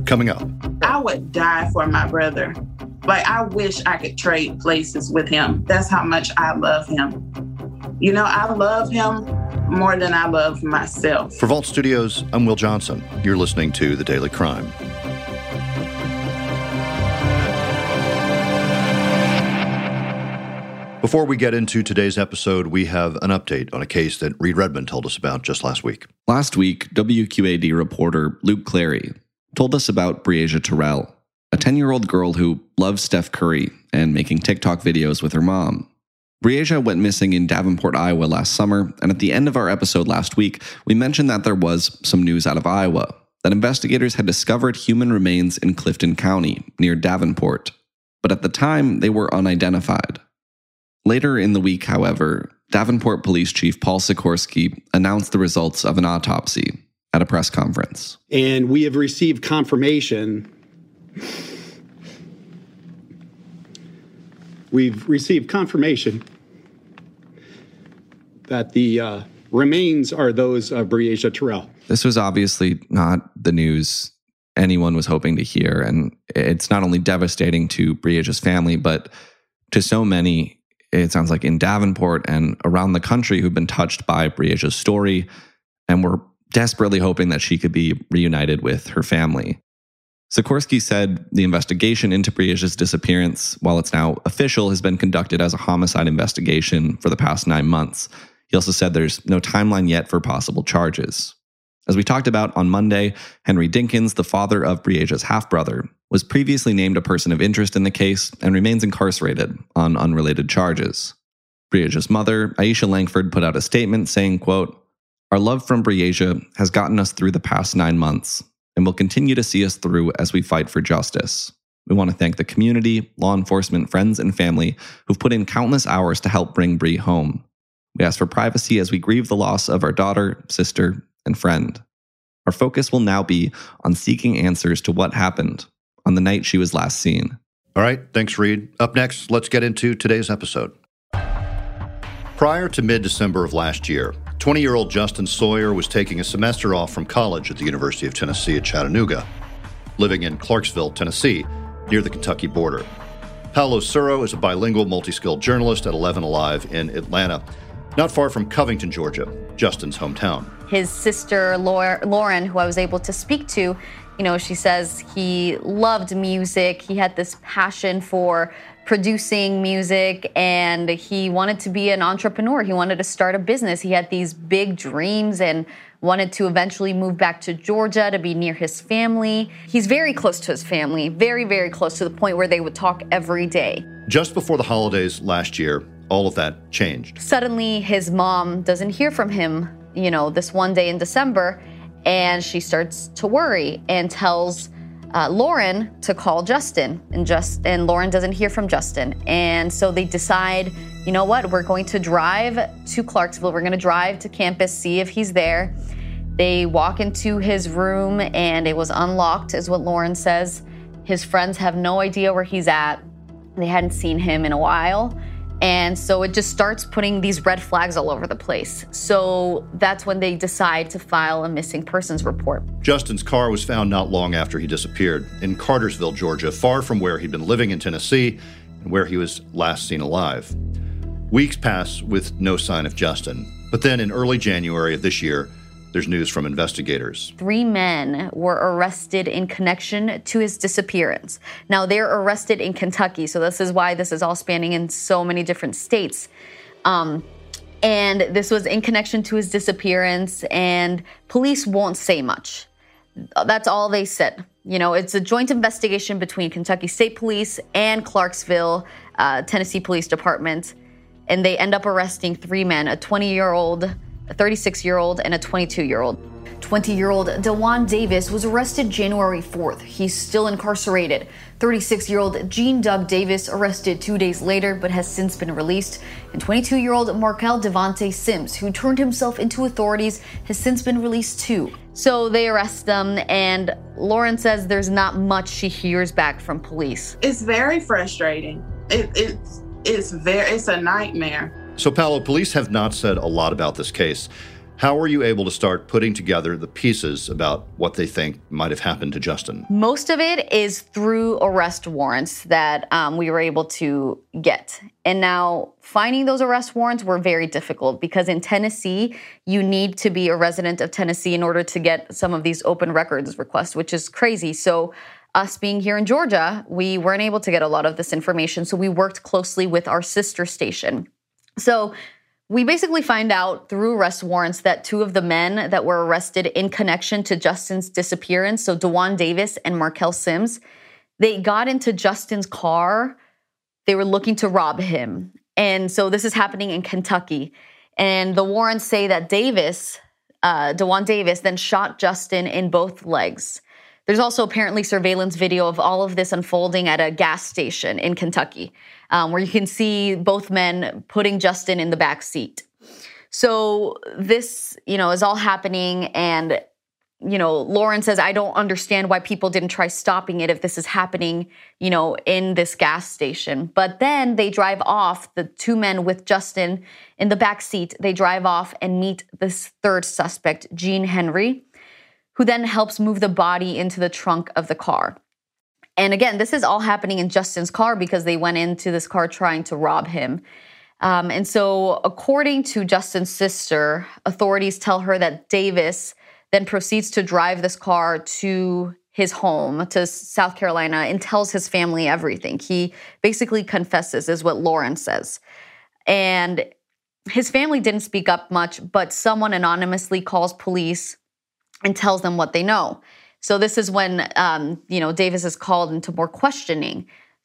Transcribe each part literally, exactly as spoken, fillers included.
coming up. I would die for my brother. Like, I wish I could trade places with him. That's how much I love him. You know, I love him more than I love myself. For Vault Studios, I'm Will Johnson. You're listening to The Daily Crime. Before we get into today's episode, we have an update on a case that Reed Redmond told us about just last week. Last week, W Q A D reporter Luke Clary told us about Breasia Terrell, a ten-year-old girl who loves Steph Curry and making TikTok videos with her mom. Breasia went missing in Davenport, Iowa last summer, and at the end of our episode last week, we mentioned that there was some news out of Iowa, that investigators had discovered human remains in Clifton County, near Davenport. But at the time, they were unidentified. Later in the week, however, Davenport Police Chief Paul Sikorsky announced the results of an autopsy at a press conference. And we have received confirmation. We've received confirmation that the uh, remains are those of Breasia Terrell. This was obviously not the news anyone was hoping to hear, and it's not only devastating to Breasia's family, but to so many, it sounds like, in Davenport and around the country who've been touched by Breasia's story and were desperately hoping that she could be reunited with her family. Sikorsky said the investigation into Breasia's disappearance, while it's now official, has been conducted as a homicide investigation for the past nine months. He also said there's no timeline yet for possible charges. As we talked about on Monday, Henry Dinkins, the father of Breasia's half-brother, was previously named a person of interest in the case and remains incarcerated on unrelated charges. Breasia's mother, Aisha Langford, put out a statement saying, quote, "Our love from Breasia has gotten us through the past nine months and will continue to see us through as we fight for justice. We want to thank the community, law enforcement, friends, and family who've put in countless hours to help bring Bree home. We ask for privacy as we grieve the loss of our daughter, sister, and friend. Our focus will now be on seeking answers to what happened on the night she was last seen." All right, thanks, Reed. Up next, let's get into today's episode. Prior to mid-December of last year, twenty-year-old Justin Sawyer was taking a semester off from college at the University of Tennessee at Chattanooga, living in Clarksville, Tennessee, near the Kentucky border. Paolo Suro is a bilingual, multi-skilled journalist at eleven Alive in Atlanta, not far from Covington, Georgia, Justin's hometown. His sister, Lauren, who I was able to speak to, you know, she says he loved music. He had this passion for producing music, and he wanted to be an entrepreneur. He wanted to start a business. He had these big dreams and wanted to eventually move back to Georgia to be near his family. He's very close to his family, very, very close, to the point where they would talk every day. Just before the holidays last year, all of that changed. Suddenly, his mom doesn't hear from him, you know, this one day in December, and she starts to worry and tells uh, Lauren to call Justin, and just and Lauren doesn't hear from Justin. And so they decide, you know what, we're going to drive to Clarksville. We're going to drive to campus, see if he's there. They walk into his room, and it was unlocked, is what Lauren says. His friends have no idea where he's at. They hadn't seen him in a while. And so it just starts putting these red flags all over the place. So that's when they decide to file a missing persons report. Justin's car was found not long after he disappeared in Cartersville, Georgia, far from where he'd been living in Tennessee and where he was last seen alive. Weeks pass with no sign of Justin. But then in early January of this year, there's news from investigators. Three men were arrested in connection to his disappearance. Now, they're arrested in Kentucky, so this is why this is all spanning in so many different states. Um, and this was in connection to his disappearance, and police won't say much. That's all they said. You know, it's a joint investigation between Kentucky State Police and Clarksville, uh, Tennessee Police Department, and they end up arresting three men, a twenty-year-old, a thirty-six-year-old, and a twenty-two-year-old. twenty-year-old Dewan Davis was arrested January fourth. He's still incarcerated. thirty-six-year-old Gene Doug Davis arrested two days later, but has since been released. And twenty-two-year-old Markel Devontae Sims, who turned himself into authorities, has since been released too. So they arrest them, and Lauren says there's not much she hears back from police. It's very frustrating. It, it's, it's, very, it's a nightmare. So, Paolo, police have not said a lot about this case. How were you able to start putting together the pieces about what they think might have happened to Justin? Most of it is through arrest warrants that um, we were able to get. And now finding those arrest warrants were very difficult because in Tennessee, you need to be a resident of Tennessee in order to get some of these open records requests, which is crazy. So us being here in Georgia, we weren't able to get a lot of this information. So we worked closely with our sister station. So we basically find out through arrest warrants that two of the men that were arrested in connection to Justin's disappearance, so DeJuan Davis and Markel Sims, they got into Justin's car. They were looking to rob him. And so this is happening in Kentucky. And the warrants say that Davis, uh, DeJuan Davis, then shot Justin in both legs. There's also apparently surveillance video of all of this unfolding at a gas station in Kentucky, um, where you can see both men putting Justin in the back seat. So this, you know, is all happening. And, you know, Lauren says, I don't understand why people didn't try stopping it if this is happening, you know, in this gas station. But then they drive off, the two men with Justin in the back seat, they drive off and meet this third suspect, Gene Henry, who then helps move the body into the trunk of the car. And again, this is all happening in Justin's car because they went into this car trying to rob him. Um, and so according to Justin's sister, authorities tell her that Davis then proceeds to drive this car to his home, to South Carolina, and tells his family everything. He basically confesses, is what Lauren says. And his family didn't speak up much, but someone anonymously calls police and tells them what they know. So this is when, um, you know, Davis is called into more questioning.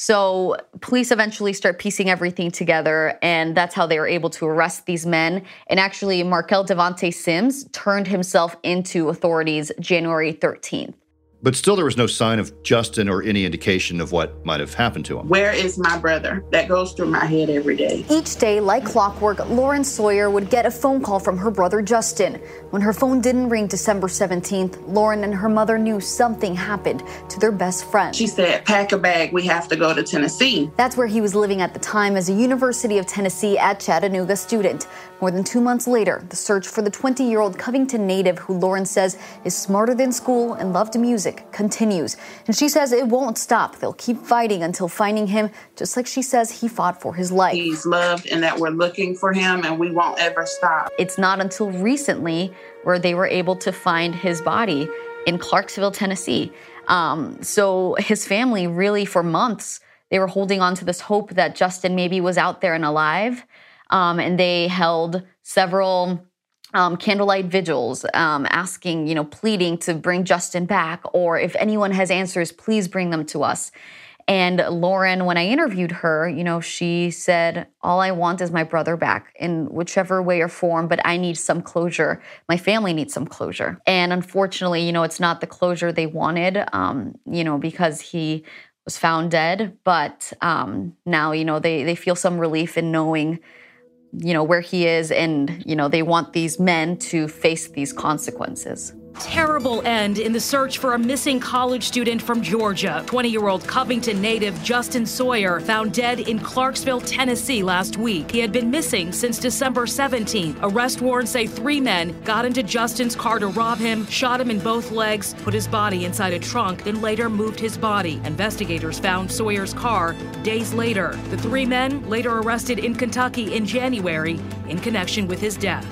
So police eventually start piecing everything together, and that's how they were able to arrest these men. And actually, Markel Devontae Sims turned himself into authorities January thirteenth. But still, there was no sign of Justin or any indication of what might have happened to him. Where is my brother? That goes through my head every day. Each day, like clockwork, Lauren Sawyer would get a phone call from her brother Justin. When her phone didn't ring December seventeenth, Lauren and her mother knew something happened to their best friend. She said, pack a bag, we have to go to Tennessee. That's where he was living at the time as a University of Tennessee at Chattanooga student. More than two months later, the search for the twenty-year-old Covington native who Lauren says is smarter than school and loved music continues. And she says it won't stop. They'll keep fighting until finding him, just like she says he fought for his life. He's loved and that we're looking for him and we won't ever stop. It's not until recently where they were able to find his body in Clarksville, Tennessee. Um, so his family really for months, they were holding on to this hope that Justin maybe was out there and alive. Um, and they held several um, candlelight vigils, um, asking, you know, pleading to bring Justin back, or if anyone has answers, please bring them to us. And Lauren, when I interviewed her, you know, she said, all I want is my brother back in whichever way or form, but I need some closure. My family needs some closure. And unfortunately, you know, it's not the closure they wanted, um, you know, because he was found dead. But um, now, you know, they, they feel some relief in knowing, you know, where he is, and, you know, they want these men to face these consequences. Terrible end in the search for a missing college student from Georgia. twenty-year-old Covington native Justin Sawyer found dead in Clarksville, Tennessee last week. He had been missing since December seventeenth. Arrest warrants say three men got into Justin's car to rob him, shot him in both legs, put his body inside a trunk, then later moved his body. Investigators found Sawyer's car days later. The three men later arrested in Kentucky in January in connection with his death.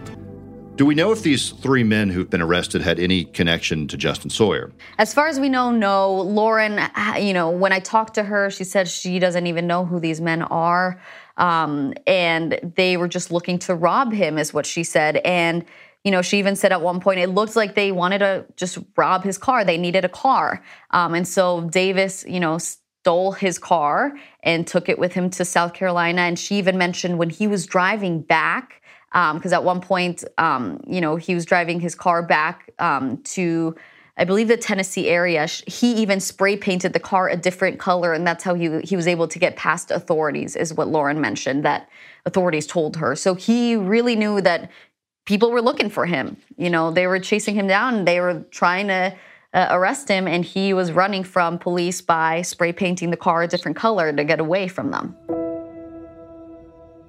Do we know if these three men who've been arrested had any connection to Justin Sawyer? As far as we know, no. Lauren, you know, when I talked to her, she said she doesn't even know who these men are. Um, and they were just looking to rob him, is what she said. And, you know, she even said at one point, it looked like they wanted to just rob his car. They needed a car. Um, and so Davis, you know, stole his car and took it with him to South Carolina. And she even mentioned when he was driving back, because um, at one point, um, you know, he was driving his car back um, to, I believe, the Tennessee area. He even spray painted the car a different color, and that's how he he was able to get past authorities, is what Lauren mentioned, that authorities told her. So he really knew that people were looking for him. You know, they were chasing him down. They were trying to uh, arrest him, and he was running from police by spray painting the car a different color to get away from them.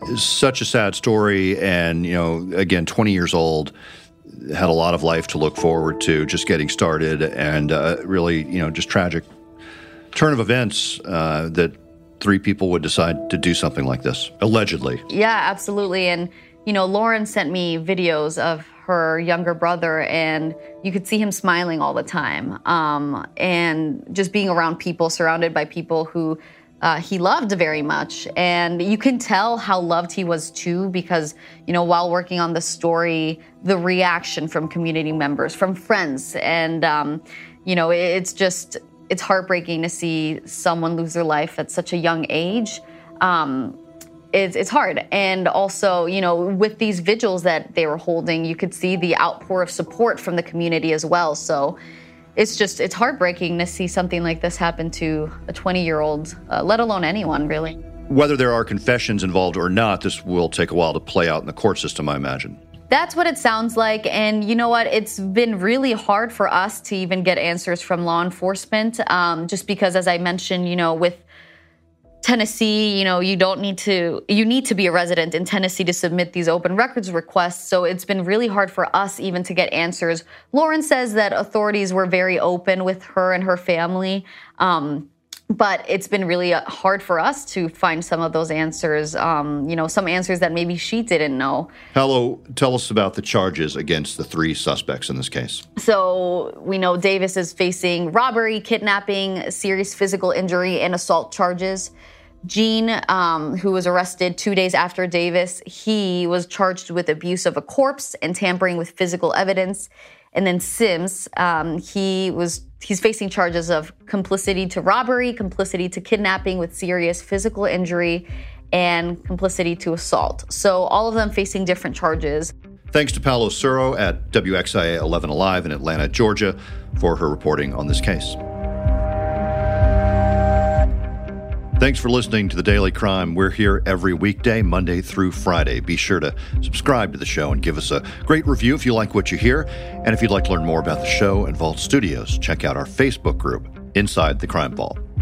such a sad story. And, you know, again, twenty years old, had a lot of life to look forward to, just getting started, and uh, really, you know, just tragic turn of events uh, that three people would decide to do something like this, allegedly. Yeah, absolutely. And, you know, Lauren sent me videos of her younger brother, and you could see him smiling all the time, um, and just being around people, surrounded by people who uh, he loved very much. And you can tell how loved he was too, because, you know, while working on the story, the reaction from community members, from friends, and, um, you know, it's just, it's heartbreaking to see someone lose their life at such a young age. Um, It's, it's hard. And also, you know, with these vigils that they were holding, you could see the outpour of support from the community as well. So it's just, it's heartbreaking to see something like this happen to a twenty-year-old, uh, let alone anyone, really. Whether there are confessions involved or not, this will take a while to play out in the court system, I imagine. That's what it sounds like. And you know what? It's been really hard for us to even get answers from law enforcement, um, just because, as I mentioned, you know, with Tennessee, you know, you don't need to, you need to be a resident in Tennessee to submit these open records requests. So it's been really hard for us even to get answers. Lauren says that authorities were very open with her and her family. Um, but it's been really hard for us to find some of those answers, um, you know, some answers that maybe she didn't know. Hello, tell us about the charges against the three suspects in this case. So we know Davis is facing robbery, kidnapping, serious physical injury, and assault charges. Gene, um, who was arrested two days after Davis, he was charged with abuse of a corpse and tampering with physical evidence. And then Sims, um, he was he's facing charges of complicity to robbery, complicity to kidnapping with serious physical injury, and complicity to assault. So all of them facing different charges. Thanks to Paola Suro at W X I A eleven Alive in Atlanta, Georgia, for her reporting on this case. Thanks for listening to The Daily Crime. We're here every weekday, Monday through Friday. Be sure to subscribe to the show and give us a great review if you like what you hear. And if you'd like to learn more about the show and Vault Studios, check out our Facebook group, Inside the Crime Vault.